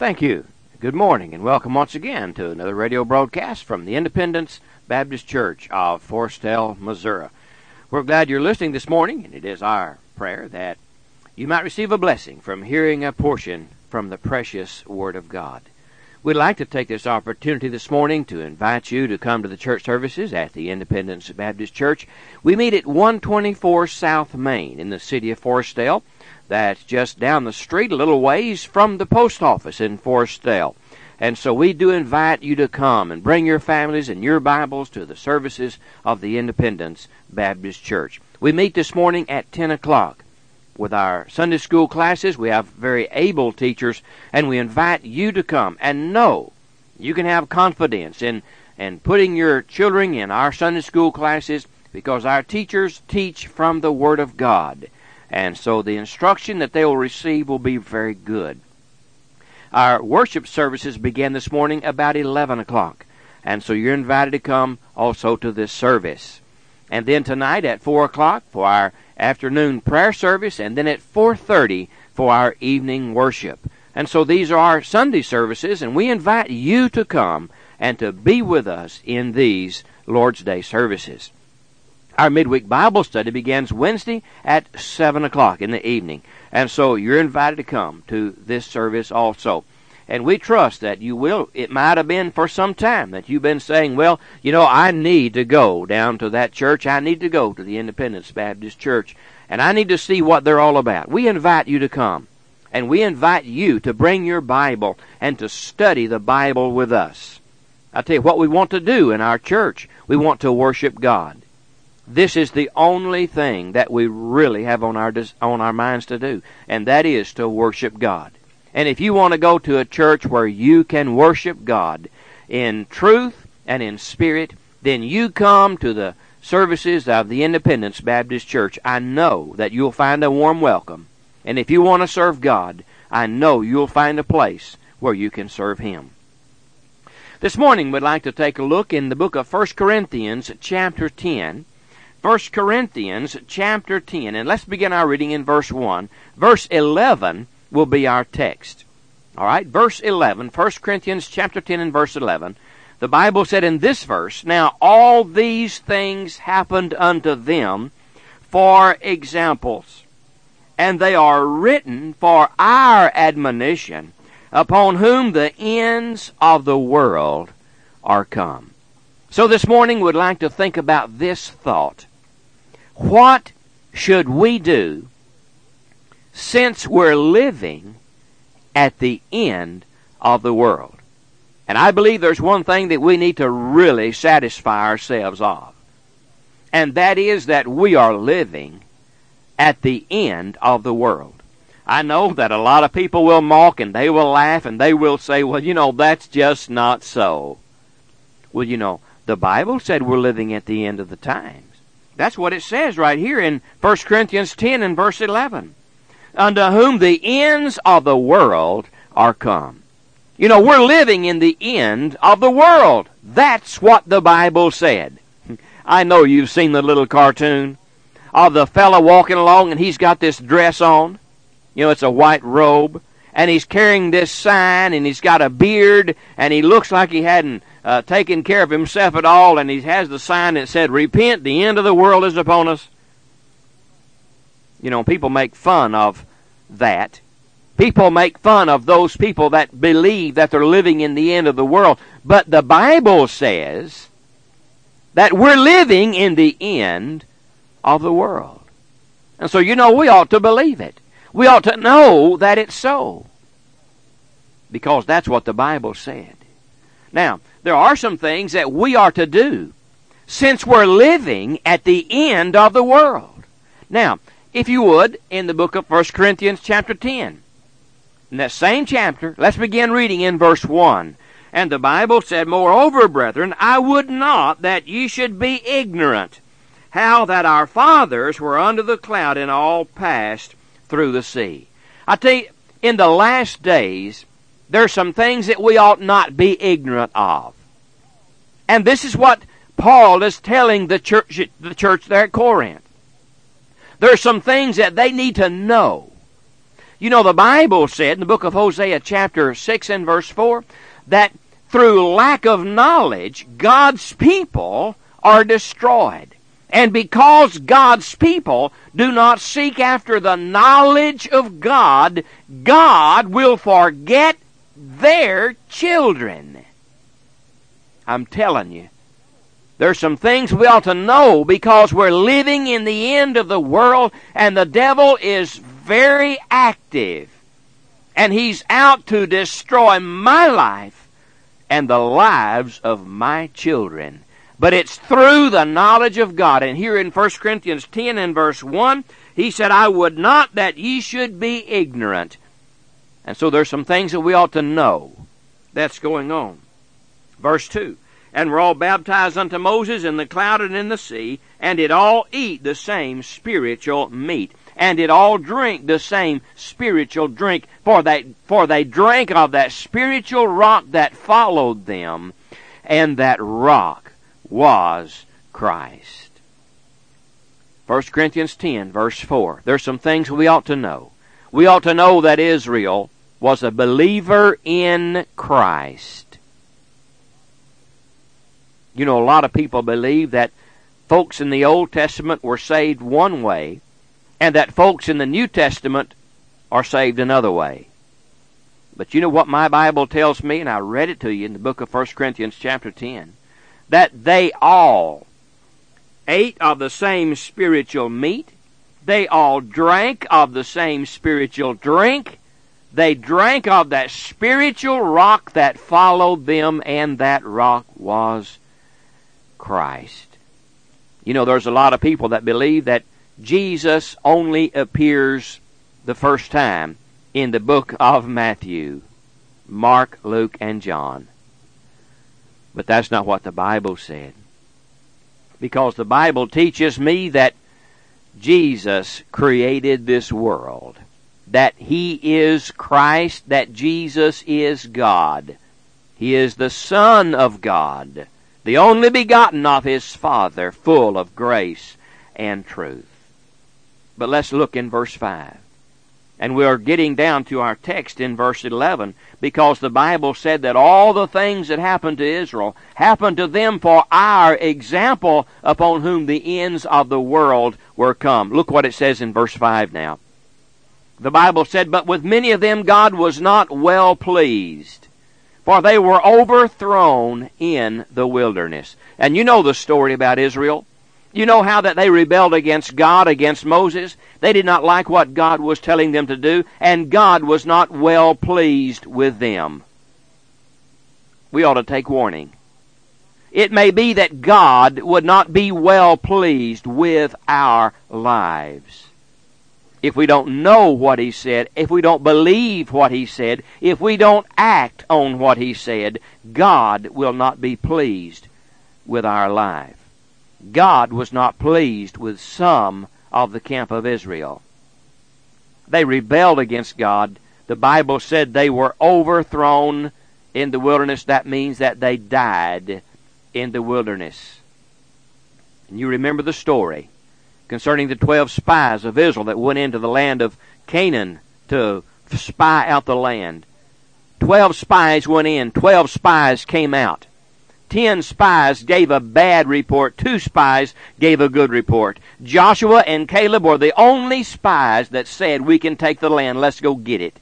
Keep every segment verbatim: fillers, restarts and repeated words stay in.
Thank you. Good morning and welcome once again to another radio broadcast from the Independence Baptist Church of Forestell, Missouri. We're glad you're listening this morning, and it is our prayer that you might receive a blessing from hearing a portion from the precious Word of God. We'd like to take this opportunity this morning to invite you to come to the church services at the Independence Baptist Church. We meet at one twenty-four South Main in the city of Forestell. That's just down the street a little ways from the post office in Forestell. And so we do invite you to come and bring your families and your Bibles to the services of the Independence Baptist Church. We meet this morning at ten o'clock. With our Sunday school classes, we have very able teachers, and we invite you to come and know you can have confidence in, in putting your children in our Sunday school classes because our teachers teach from the Word of God. And so the instruction that they will receive will be very good. Our worship services began this morning about eleven o'clock. And so you're invited to come also to this service. And then tonight at four o'clock for our afternoon prayer service, and then at four thirty for our evening worship. And so these are our Sunday services, and we invite you to come and to be with us in these Lord's Day services. Our midweek Bible study begins Wednesday at seven o'clock in the evening. And so you're invited to come to this service also. And we trust that you will. It might have been for some time that you've been saying, well, you know, I need to go down to that church. I need to go to the Independence Baptist Church. And I need to see what they're all about. We invite you to come. And we invite you to bring your Bible and to study the Bible with us. I tell you what we want to do in our church. We want to worship God. This is the only thing that we really have on our on our minds to do, and that is to worship God. And if you want to go to a church where you can worship God in truth and in spirit, then you come to the services of the Independence Baptist Church. I know that you'll find a warm welcome. And if you want to serve God, I know you'll find a place where you can serve Him. This morning we'd like to take a look in the book of First Corinthians chapter ten. First Corinthians chapter ten, and let's begin our reading in verse one. Verse eleven will be our text. All right, verse eleven, First Corinthians chapter ten and verse eleven. The Bible said in this verse, "Now all these things happened unto them for examples, and they are written for our admonition, upon whom the ends of the world are come." So this morning we'd like to think about this thought. What should we do since we're living at the end of the world? And I believe there's one thing that we need to really satisfy ourselves of. And that is that we are living at the end of the world. I know that a lot of people will mock and they will laugh and they will say, well, you know, that's just not so. Well, you know, the Bible said we're living at the end of the times. That's what it says right here in First Corinthians ten and verse eleven. Unto whom the ends of the world are come. You know, we're living in the end of the world. That's what the Bible said. I know you've seen the little cartoon of the fellow walking along and he's got this dress on. You know, it's a white robe. And he's carrying this sign, and he's got a beard, and he looks like he hadn't uh, taken care of himself at all, and he has the sign that said, "Repent, the end of the world is upon us." You know, people make fun of that. People make fun of those people that believe that they're living in the end of the world. But the Bible says that we're living in the end of the world. And so, you know, we ought to believe it. We ought to know that it's so, because that's what the Bible said. Now, there are some things that we are to do since we're living at the end of the world. Now, if you would, in the book of First Corinthians chapter ten, in that same chapter, let's begin reading in verse one. And the Bible said, "Moreover, brethren, I would not that ye should be ignorant, how that our fathers were under the cloud and all passed through the sea." I tell you, in the last days, there's some things that we ought not be ignorant of. And this is what Paul is telling the church, the church there at Corinth. There are some things that they need to know. You know, the Bible said in the book of Hosea chapter six and verse four that through lack of knowledge, God's people are destroyed. And because God's people do not seek after the knowledge of God, God will forget their children. I'm telling you, there's some things we ought to know because we're living in the end of the world and the devil is very active. And he's out to destroy my life and the lives of my children. But it's through the knowledge of God. And here in First Corinthians ten and verse one, he said, I would not that ye should be ignorant. And so there's some things that we ought to know that's going on. Verse two, and were all baptized unto Moses in the cloud and in the sea, and did all eat the same spiritual meat, and did all drink the same spiritual drink, for they, for they drank of that spiritual rock that followed them, and that rock was Christ. First Corinthians ten, verse four. There's some things we ought to know. We ought to know that Israel was a believer in Christ. You know, a lot of people believe that folks in the Old Testament were saved one way, and that folks in the New Testament are saved another way. But you know what my Bible tells me, and I read it to you in the book of First Corinthians chapter ten, that they all ate of the same spiritual meat, they all drank of the same spiritual drink, they drank of that spiritual rock that followed them, and that rock was Christ. You know, there's a lot of people that believe that Jesus only appears the first time in the book of Matthew, Mark, Luke, and John. But that's not what the Bible said. Because the Bible teaches me that Jesus created this world, that He is Christ, that Jesus is God. He is the Son of God, the only begotten of His Father, full of grace and truth. But let's look in verse five. And we are getting down to our text in verse eleven, because the Bible said that all the things that happened to Israel happened to them for our example, upon whom the ends of the world were come. Look what it says in verse five now. The Bible said, but with many of them God was not well pleased, for they were overthrown in the wilderness. And you know the story about Israel. You know how that they rebelled against God, against Moses. They did not like what God was telling them to do, and God was not well pleased with them. We ought to take warning. It may be that God would not be well pleased with our lives. If we don't know what He said, if we don't believe what He said, if we don't act on what He said, God will not be pleased with our life. God was not pleased with some of the camp of Israel. They rebelled against God. The Bible said they were overthrown in the wilderness. That means that they died in the wilderness. And you remember the story concerning the twelve spies of Israel that went into the land of Canaan to spy out the land. Twelve spies went in. Twelve spies came out. Ten spies gave a bad report. Two spies gave a good report. Joshua and Caleb were the only spies that said, we can take the land. Let's go get it.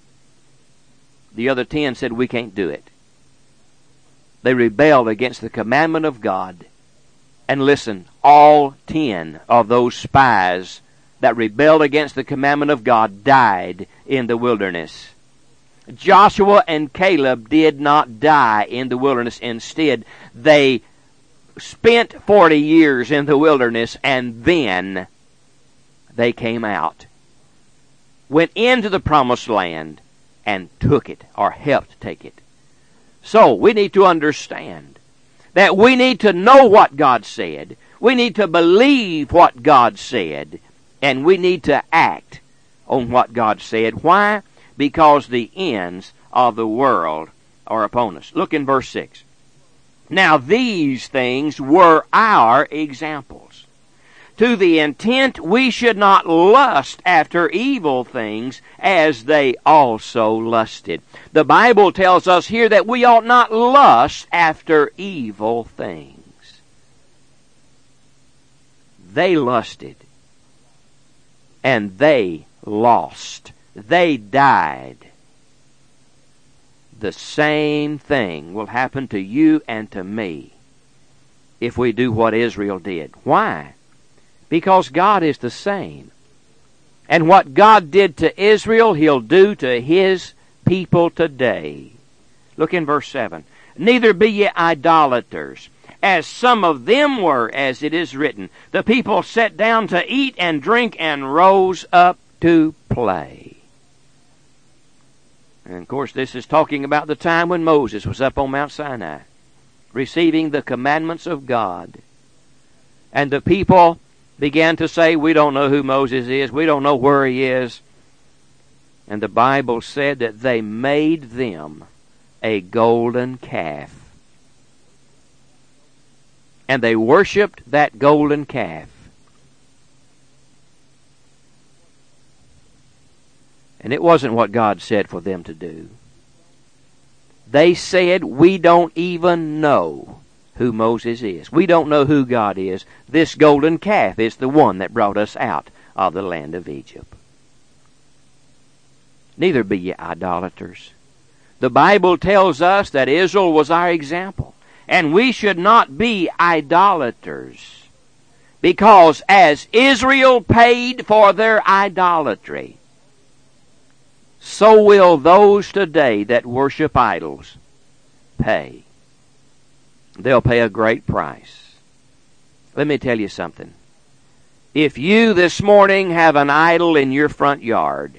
The other ten said, we can't do it. They rebelled against the commandment of God. And listen, all ten of those spies that rebelled against the commandment of God died in the wilderness. Joshua and Caleb did not die in the wilderness. Instead, they spent forty years in the wilderness, and then they came out, went into the promised land, and took it, or helped take it. So, we need to understand that we need to know what God said, we need to believe what God said, and we need to act on what God said. Why? Because the ends of the world are upon us. Look in verse six. Now these things were our examples, to the intent we should not lust after evil things as they also lusted. The Bible tells us here that we ought not lust after evil things. They lusted, and they lost. They died. The same thing will happen to you and to me if we do what Israel did. Why? Because God is the same. And what God did to Israel, He'll do to His people today. Look in verse seven. Neither be ye idolaters, as some of them were, as it is written. The people sat down to eat and drink and rose up to play. And of course, this is talking about the time when Moses was up on Mount Sinai, receiving the commandments of God. And the people began to say, we don't know who Moses is. We don't know where he is. And the Bible said that they made them a golden calf. And they worshiped that golden calf. And it wasn't what God said for them to do. They said, we don't even know who Moses is. We don't know who God is. This golden calf is the one that brought us out of the land of Egypt. Neither be ye idolaters. The Bible tells us that Israel was our example, and we should not be idolaters, because as Israel paid for their idolatry, so will those today that worship idols pay. They'll pay a great price. Let me tell you something. If you this morning have an idol in your front yard,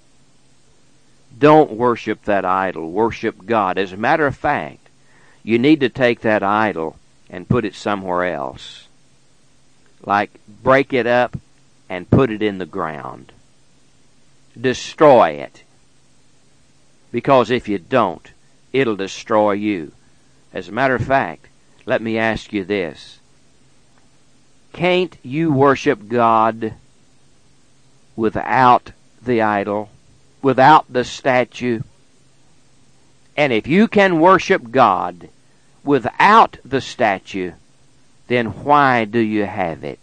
don't worship that idol. Worship God. As a matter of fact, you need to take that idol and put it somewhere else. Like break it up and put it in the ground. Destroy it. Because if you don't, it'll destroy you. As a matter of fact, let me ask you this. Can't you worship God without the idol, without the statue? And if you can worship God without the statue, then why do you have it?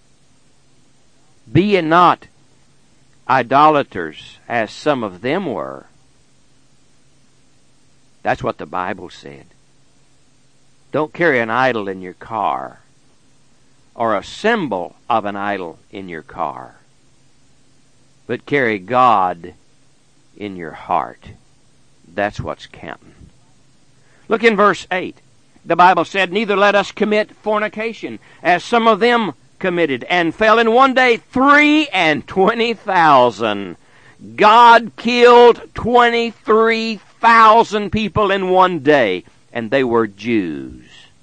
Be ye not idolaters, as some of them were. That's what the Bible said. Don't carry an idol in your car, or a symbol of an idol in your car, but carry God in your heart. That's what's counting. Look in verse eight. The Bible said, neither let us commit fornication, as some of them committed, and fell in one day three and twenty thousand. God killed twenty-three thousand people in one day, and they were Jews.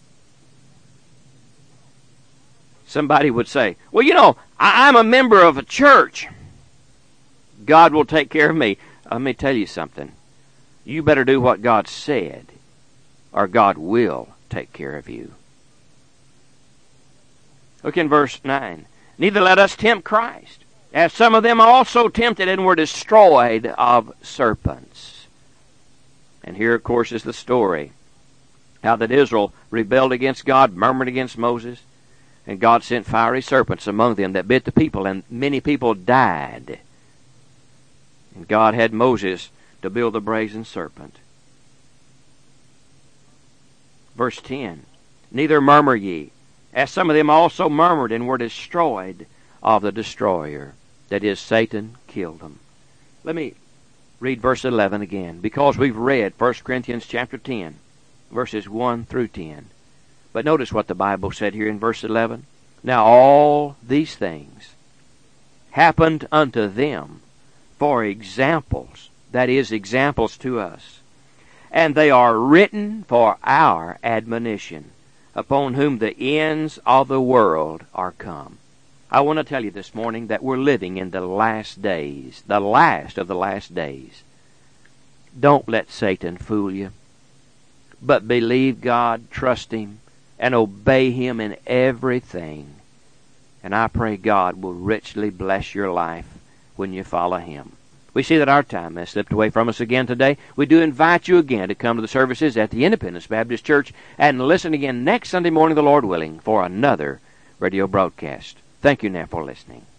Somebody would say, well, you know, I- I'm a member of a church. God will take care of me. Let me tell you something. You better do what God said, or God will take care of you. Look in verse nine. Neither let us tempt Christ, as some of them also tempted and were destroyed of serpents. And here, of course, is the story. How that Israel rebelled against God, murmured against Moses, and God sent fiery serpents among them that bit the people, and many people died. And God had Moses to build the brazen serpent. Verse ten. Neither murmur ye, as some of them also murmured and were destroyed of the destroyer. That is, Satan killed them. Let me read verse eleven again, because we've read First Corinthians chapter ten, verses one through ten. But notice what the Bible said here in verse eleven. Now all these things happened unto them for examples, that is, examples to us. And they are written for our admonition, upon whom the ends of the world are come. I want to tell you this morning that we're living in the last days, the last of the last days. Don't let Satan fool you, but believe God, trust Him, and obey Him in everything. And I pray God will richly bless your life when you follow Him. We see that our time has slipped away from us again today. We do invite you again to come to the services at the Independence Baptist Church and listen again next Sunday morning, the Lord willing, for another radio broadcast. Thank you now for listening.